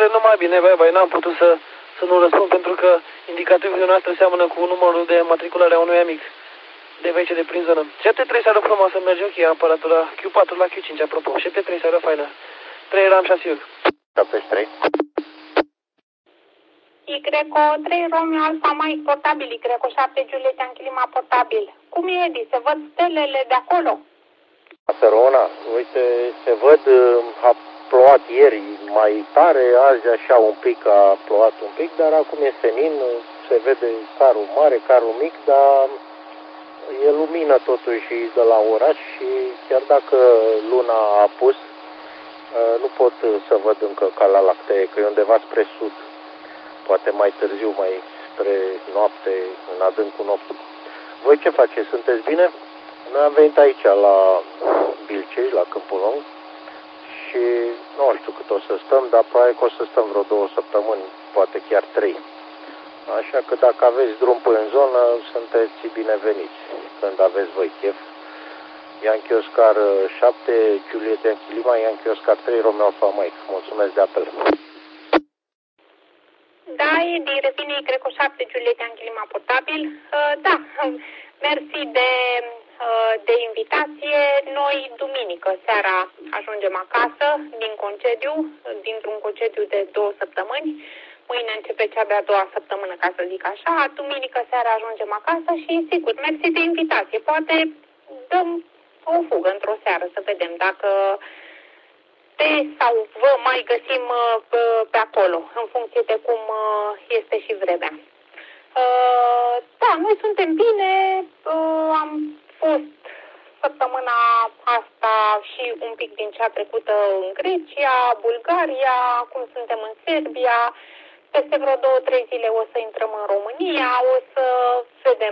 numai bine, băi, n-am putut să nu răspund pentru că indicativul noastră seamănă cu numărul de matriculare a unui amic de vece de prin zonă. 7-3 seară frumoasă, merge ok, aparatura Q4 la Q5, apropo. 7-3 seară faină. 3 Ram 6 Iug. 73. Y3 Romeo Alfa Mike portabil, Y7 Juliet Anchilima portabil. Cum e, Edi? Se văd stelele de acolo? Sărona, uite, se văd, a plouat ieri mai tare, azi așa un pic a plouat un pic, dar acum e senin, se vede carul mare, carul mic, dar e lumină totuși de la oraș și chiar dacă luna a apus, nu pot să văd încă Calea Lactee, că e undeva spre sud, poate mai târziu, mai spre noapte, în adâncul nopții. Voi ce faceți? Sunteți bine? Noi am venit aici la Bilcești, la Câmpul Lung și nu știu cât o să stăm, dar probabil că o să stăm vreo 2 săptămâni, poate chiar 3. Așa că dacă aveți drum până în zonă, sunteți bineveniți când aveți voi chef. Yankee Oscar 7, Juliet Yankee Lima, Yankee Oscar 3, Romeo Alfa Mike. Mulțumesc de apel. Da, Edi, revine Y7 Juliet Yankee Lima portabil. Da, mersi de invitație. Noi duminică seara ajungem acasă din concediu, dintr-un concediu de 2 săptămâni. Mâine începe cea de-a 2-a săptămână, ca să zic așa. Duminică seara ajungem acasă și, sigur, mersi de invitație. Poate dăm o fugă într-o seară să vedem dacă te sau vă mai găsim pe acolo, în funcție de cum este și vremea. Da, noi suntem bine, am fost săptămâna asta și un pic din cea trecută în Grecia, Bulgaria, acum suntem în Serbia, peste vreo 2-3 zile o să intrăm în România, o să vedem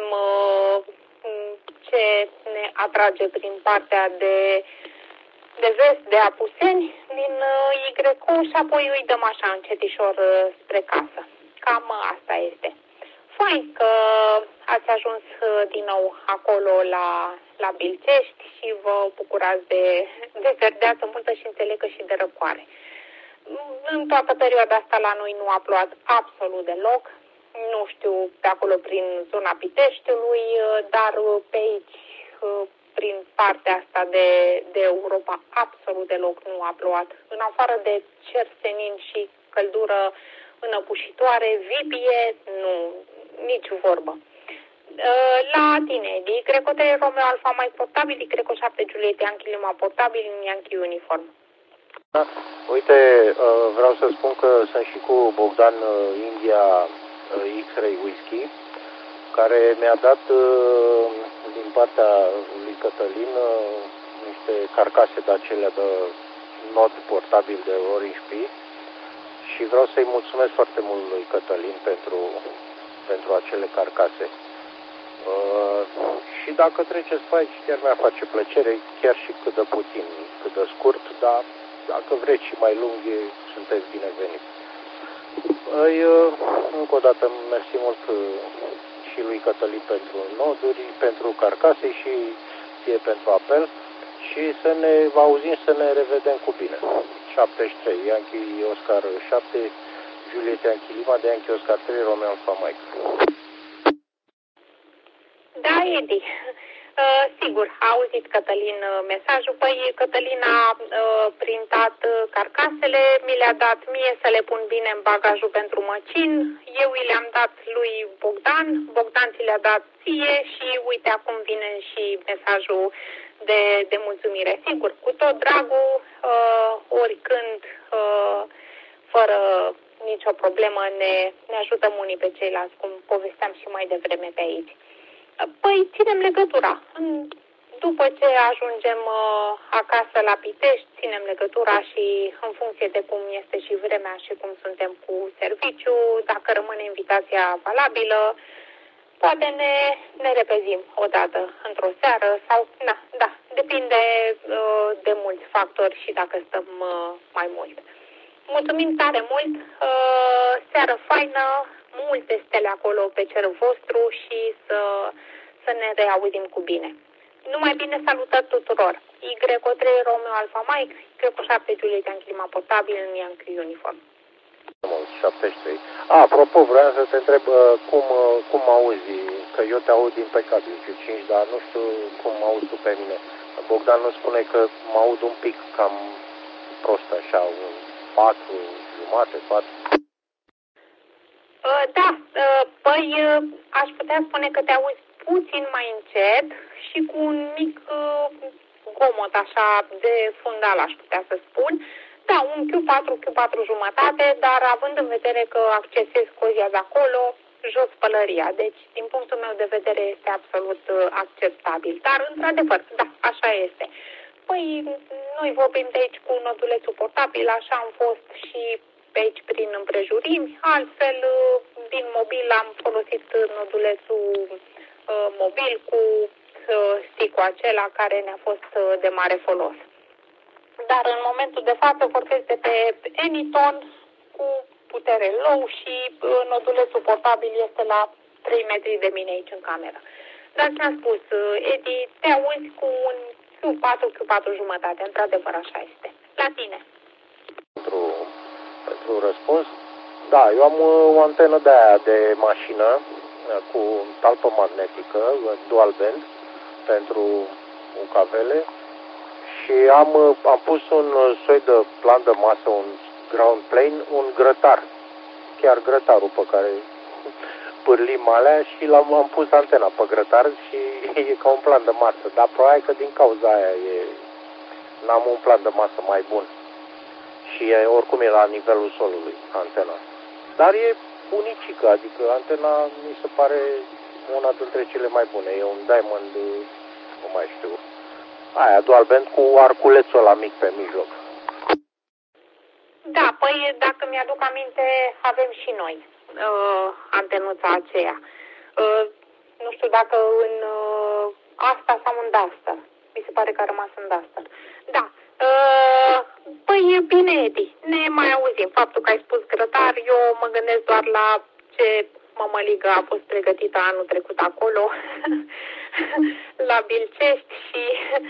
ce ne atrage prin partea de vest, de Apuseni, din Y și apoi îi dăm așa încetișor spre casă. Cam asta este. Fain că ați ajuns din nou acolo la Bilcești și vă bucurați de verdeață multă și înțeleg că și de răcoare. În toată perioada asta la noi nu a plouat absolut deloc. Nu știu pe acolo prin zona Piteștiului, dar pe aici, prin partea asta de Europa, absolut deloc nu a plouat. În afară de cer senin și căldură înăbușitoare, vibie, nu, nici vorbă. La tine, Edi, Y3 Romeo Alfa Mike portabil, Y7 Juliet Yankee Lima portabil, în Yankee uniform. Da. Uite, vreau să spun că sunt și cu Bogdan India X-Ray Whisky, care mi-a dat din partea lui Cătălin niște carcase de acelea de not portabil de Orange Pi și vreau să-i mulțumesc foarte mult lui Cătălin pentru acele carcase. Și dacă treceți pe aici, chiar mi-ar face plăcere, chiar și cât de puțin, cât de scurt, dar dacă vreți și mai lung, sunteți bineveniți. Încă o dată, mersi mult și lui Cătălin pentru noduri, pentru carcase și ție pentru apel și să ne auzim, să ne revedem cu bine. 73, Yankee Oscar 7, Juliet Yankee Lima, de Yankee Oscar 3, Romeo Alfa Mike. Da, Edi. Sigur, a auzit Cătălin mesajul. Păi Cătălin a printat carcasele, mi le-a dat mie să le pun bine în bagajul pentru măcin, eu i le-am dat lui Bogdan, Bogdan ți le-a dat ție și uite acum vine și mesajul de mulțumire. Sigur, cu tot dragul, oricând, fără nicio problemă, ne ajutăm unii pe ceilalți, cum povesteam și mai devreme pe aici. Păi ținem legătura. După ce ajungem acasă la Pitești, ținem legătura și în funcție de cum este și vremea și cum suntem cu serviciu, dacă rămâne invitația valabilă, poate ne repezim odată într-o seară sau, da, depinde de mulți factori și dacă stăm mai mult. Mulțumim tare mult, seară faină, multe stele acolo pe cerul vostru și să ne reauzim cu bine. Numai bine, salutări tuturor! Y3 Romeo Alfa Mike, Y7 Juliet Yankee Lima portabil în Yankee uniform. 73. Apropo, vreau să te întreb cum auzi, că eu te aud impecabil, 5, dar nu știu cum auzi tu pe mine. Bogdan nu spune că mă aud un pic cam prost așa, un 4 jumate, 4. Da, păi aș putea spune că te auzi puțin mai încet și cu un mic gomot așa de fundal, aș putea să spun. Da, un Q4 jumătate, dar având în vedere că accesezi cozia de acolo, jos pălăria. Deci, din punctul meu de vedere, este absolut acceptabil. Dar, într-adevăr, da, așa este. Păi, noi vorbim de aici cu nodulețul portabil, așa am fost și pe aici prin împrejurimi. Altfel, din mobil am folosit nodulețul mobil cu sticul acela care ne-a fost de mare folos. Dar în momentul de față vorbesc de pe Anyton cu putere low și nodulețul portabil este la 3 metri de mine aici în cameră. Dar ți-am spus, Edi, te auzi cu un Q4 jumătate, într-adevăr așa este. La tine. Pentru răspuns, da, eu am o antenă de aia de mașină cu talpă magnetică, dual band, pentru UKV-le și am pus un soi de plan de masă, un ground plane, un grătar, chiar grătarul pe care pârlim alea și am pus antena pe grătar și e ca un plan de masă, dar probabil că din cauza aia n-am un plan de masă mai bun și oricum e la nivelul solului antena. Dar e unicică, adică antena mi se pare una dintre cele mai bune. E un Diamond, nu mai știu, aia dual band cu arculețul ăla mic pe mijloc. Da, păi dacă mi-aduc aminte, avem și noi antenuța aceea. Nu știu dacă în asta sau în Duster. Mi se pare că a rămas în Duster. Da. Păi e bine, Edi, ne mai auzim. Faptul că ai spus grătar, eu mă gândesc doar la ce mămăligă a fost pregătită anul trecut acolo, la Bilcești și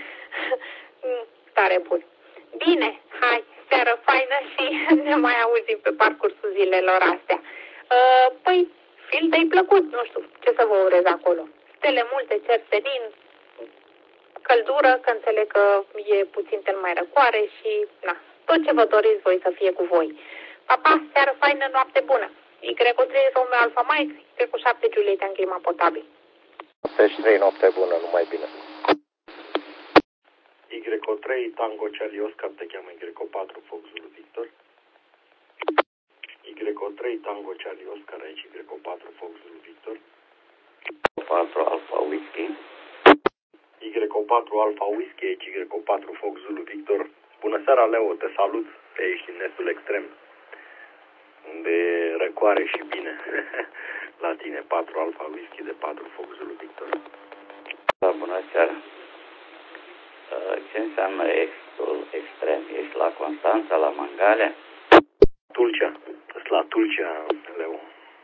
tare bun. Bine, hai, seară faină și ne mai auzim pe parcursul zilelor astea. Păi, Filde-i plăcut, nu știu ce să vă urez acolo. Stele multe, cer senin, căldură, că înțeleg că e puțin cel mai răcoare și, na, tot ce vă doriți voi să fie cu voi. Pa, seară faină, noapte bună. Y3 Romeo Alfa Mike, Y7 Juliet în clima potabil. 83, noapte bună, numai bine. Y3 Tango Charlie Oscar, te cheamă Y4 Fox Zulu Victor. Y3 Tango Charlie Oscar, aici Y4 Fox Zulu Victor. 4 Alpha Whisky. Y4 Alpha Whisky, aici Y4 Fox Zulu Victor. Bună seara, Leo, te salut pe aici din estul extrem, unde e răcoare și bine. La tine, 4 Alpha Whisky de 4 Fox Zulu Victor. Da, bună seara. Ce înseamnă extul extrem? Ești la Constanța, la Mangalea? Tulcea. Sunt la Tulcea, Leo.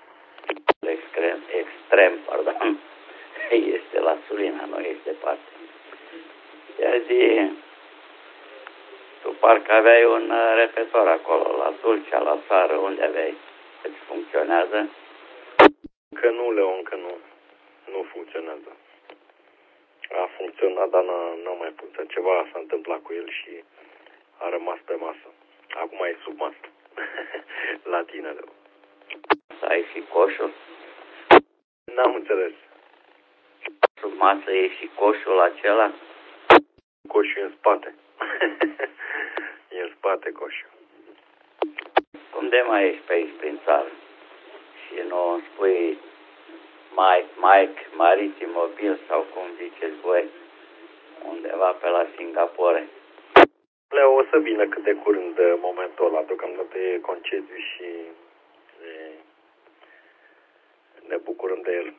Extrem, pardon. Este la Sulina, nu este departe. Ia zi, tu parcă aveai un repetor acolo, la Tulcea, la țară, unde aveai? Îți funcționează? Încă nu, Leo, încă nu. Nu funcționează. A funcționat, dar n-a mai funcționat. Ceva s-a întâmplat cu el și a rămas pe masă. Acum e sub masă. La tine, Leo. Să ai și coșul? N-am înțeles. Sub masă e și coșul acela? Coșul e în spate. E în spate coșul. Cum de mai ești pe aici prin țară? Și nu spui Mike Maritim Mobil sau cum ziceți voi, undeva pe la Singapore. Leo, o să vină cât de curând momentul ăla, deocamdată e concediu și ne bucurăm de el.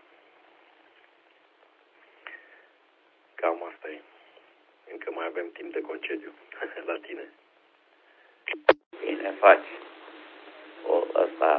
Cam asta e. Încă mai avem timp de concediu la tine. Bine faci. Ăsta,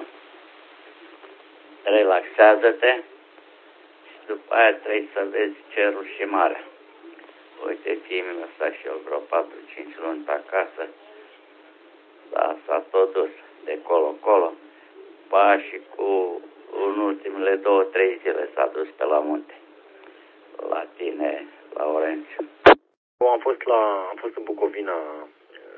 relaxează-te și după aia trebuie să vezi cerul și marea. Uite, fiul ăsta și eu vreo 4-5 luni pe acasă, dar s-a tot dus de colo-colo. Ba și în ultimele 2-3 zile s-a dus pe la munte. La tine, la Orange. Am fost în Bucovina,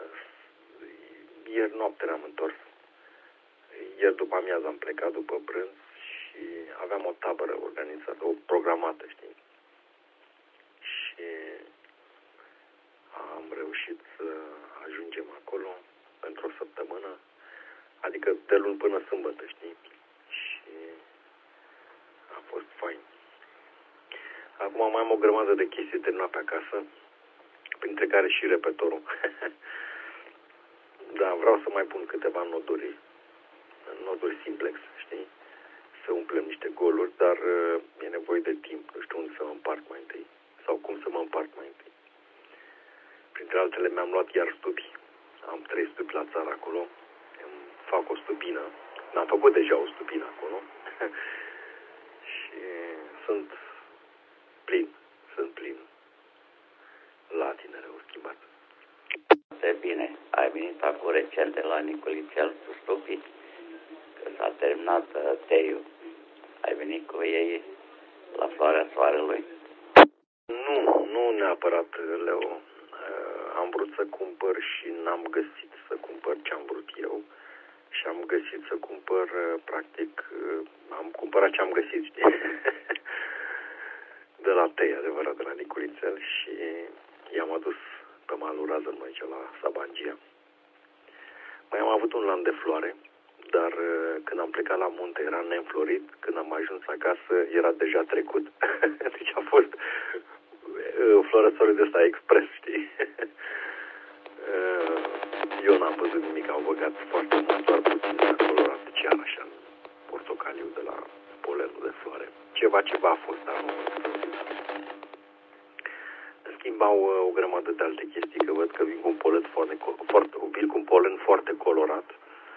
ieri noapte ne-am întors. Ieri după amiază am plecat după prânz și aveam o tabără organizată, o programată, știi? Și am reușit să ajungem acolo pentru o săptămână, adică de luni până sâmbătă, știi? Și a fost fain. Acum mai am o grămadă de chestii terminate acasă, printre care și repetorul. Da, vreau să mai pun câteva noduri simplex, știi? Să umplem niște goluri, dar e nevoie de timp. Nu știu unde să mă împart mai întâi sau cum să mă împart mai întâi. Printre altele mi-am luat iar stupi. Am 3 stupi la țară acolo. Îmi fac o stupină. Am făcut deja o stupină acolo. Și sunt plin. La tinereu schimbat. Foarte bine. Ai venit acum recent de la Nicolițel cu stupii, că s-a terminat teiul. Ai venit cu ei la Floarea Soarelui? Nu neapărat, Leo. Am vrut să cumpăr și n-am găsit să cumpăr ce am vrut eu. Și am găsit să cumpăr, practic, am cumpărat ce am găsit, știi? De la tei, adevărat, de la Nicolițel și i-am adus pe malul Razănului aici, la Sabangia. Mai am avut un lan de floare, dar când am plecat la munte era neînflorit, când am ajuns acasă era deja trecut. Deci a fost florățorul de ăsta expres, știi? Eu n-am văzut nimic, au băgat foarte mult, doar puțin colorat de ceară, așa, în portocaliu de la polenul de floare. Ceva a fost, dar nu. În schimb, au o grămadă de alte chestii, că văd că vin cu un polen foarte colorat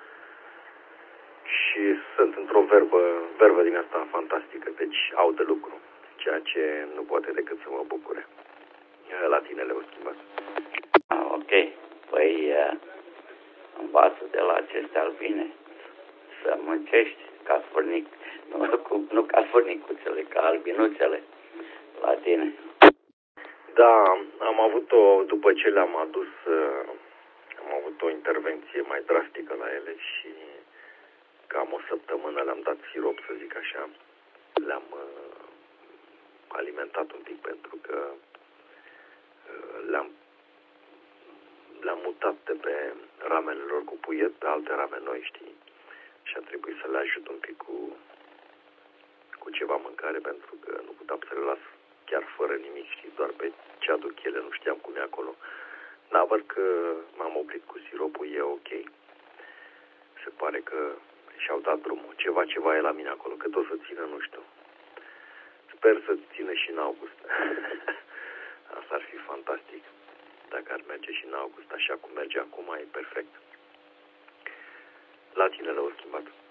și sunt într-o verbă din asta fantastică, deci au de lucru, ceea ce nu poate decât să mă bucure. La tine le-au schimbat. Ok. Păi învață de la aceste albine să muncești ca furnic, nu ca furnicuțele, ca albinuțele la tine. Da, am avut după ce le-am adus, am avut o intervenție mai drastică la ele și cam o săptămână le-am dat sirop, să zic așa. Le-am alimentat un pic pentru că le-am mutat de pe ramele lor cu puiet pe alte rame noi, știi? Și a trebuit să le ajut un pic cu ceva mâncare pentru că nu puteam să le las chiar fără nimic, știi? Doar pe ce aduc ele, nu știam cum e acolo. Dar văd că m-am oprit cu siropul, e ok. Se pare că și-au dat drumul. Ceva e la mine acolo, cât o să țină, nu știu. Sper să țină și în august. Asta ar fi fantastic. Dacă ar merge și în august, așa cum merge acum, e perfect. La tine le-au schimbat.